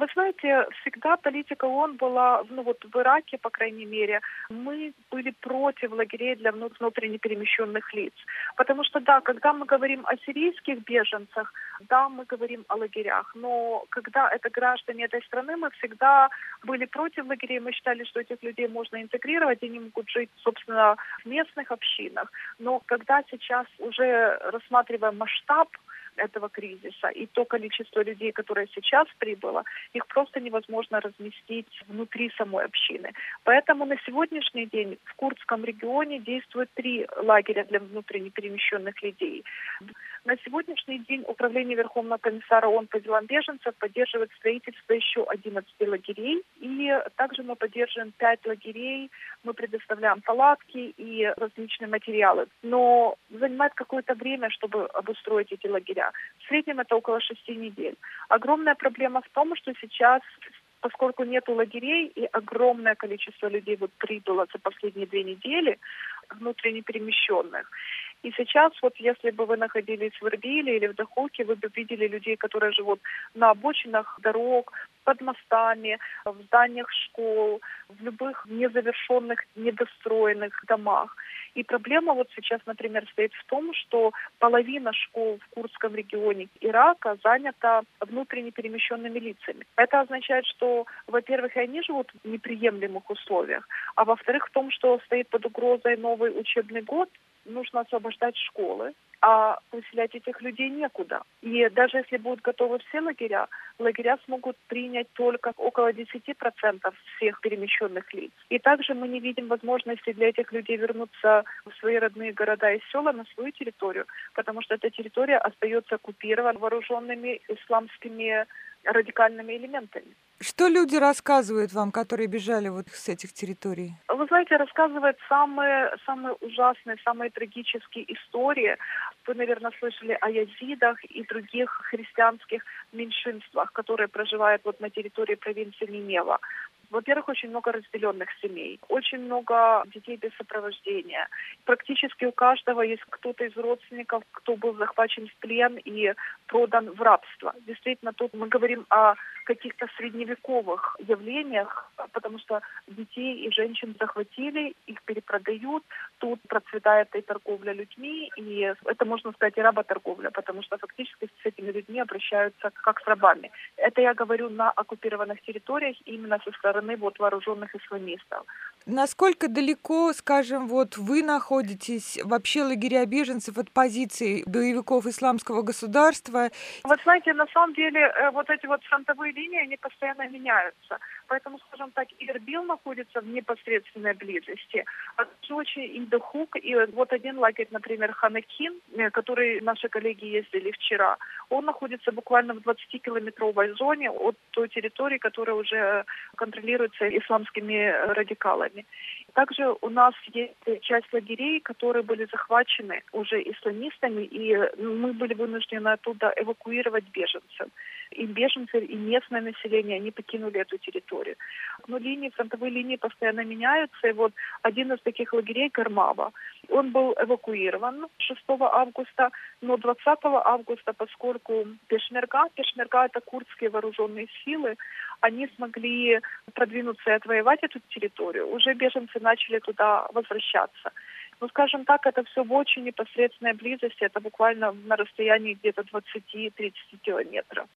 Вы знаете, всегда политика ООН была, в Ираке, по крайней мере, мы были против лагерей для внутренне перемещенных лиц. Потому что, да, когда мы говорим о сирийских беженцах, да, мы говорим о лагерях. Но когда это граждане этой страны, мы всегда были против лагерей. Мы считали, что этих людей можно интегрировать, и они могут жить, собственно, в местных общинах. Но когда сейчас уже рассматриваем масштаб этого кризиса и то количество людей, которое сейчас прибыло, их просто невозможно разместить внутри самой общины. Поэтому на сегодняшний день в Курдском регионе действует 3 лагеря для внутренне перемещенных людей. На сегодняшний день Управление Верховного комиссара ООН по делам беженцев поддерживает строительство еще 11 лагерей. И также мы поддерживаем 5 лагерей, мы предоставляем палатки и различные материалы. Но занимает какое-то время, чтобы обустроить эти лагеря. В среднем это около 6 недель. Огромная проблема в том, что сейчас, поскольку нет лагерей и огромное количество людей прибыло за последние 2 недели, внутренне перемещенных. И сейчас, если бы вы находились в Эрбиле или в Дахуке, вы бы видели людей, которые живут на обочинах дорог, под мостами, в зданиях школ, в любых незавершенных, недостроенных домах. И проблема сейчас, например, стоит в том, что половина школ в Курдском регионе Ирака занята внутренне перемещенными лицами. Это означает, что, во-первых, они живут в неприемлемых условиях, а во-вторых, в том, что стоит под угрозой новый учебный год, нужно освобождать школы, а выселять этих людей некуда. И даже если будут готовы все лагеря смогут принять только около 10% всех перемещенных лиц. И также мы не видим возможности для этих людей вернуться в свои родные города и села, на свою территорию, потому что эта территория остается оккупирована вооруженными исламскими радикальными элементами. Что люди рассказывают вам, которые бежали с этих территорий? Вы знаете, рассказывают самые ужасные, самые трагические истории. Вы, наверное, слышали о язидах и других христианских меньшинствах, которые проживают на территории провинции Нинева. Во-первых, очень много разделенных семей, очень много детей без сопровождения. Практически у каждого есть кто-то из родственников, кто был захвачен в плен и продан в рабство. Действительно, тут мы говорим о каких-то средневековых явлениях, потому что детей и женщин захватили, их перепродают. Тут процветает и торговля людьми, и это, можно сказать, и работорговля, потому что фактически с этими людьми обращаются как с рабами. Это я говорю на оккупированных территориях именно со стороны вооруженных исламистов. Насколько далеко, скажем, вы находитесь, вообще лагеря беженцев, от позиций боевиков исламского государства? Вы знаете, на самом деле эти фронтовые линии, они постоянно меняются. Поэтому, скажем так, Эрбил находится в непосредственной близости от Сочи и Дахук. И один лагерь, например, Ханакин, который наши коллеги ездили вчера, он находится буквально в 20-километровой зоне от той территории, которая уже контролируется исламскими радикалами. Также у нас есть часть лагерей, которые были захвачены уже исламистами, и мы были вынуждены оттуда эвакуировать беженцев. И беженцы, и местное население, они покинули эту территорию. Но фронтовые линии постоянно меняются. И один из таких лагерей, Гармава, он был эвакуирован 6 августа, но 20 августа, поскольку Пешмерга это курдские вооруженные силы, они смогли продвинуться и отвоевать эту территорию. Уже беженцы начали туда возвращаться. Но, скажем так, это все в очень непосредственной близости. Это буквально на расстоянии где-то 20-30 километров.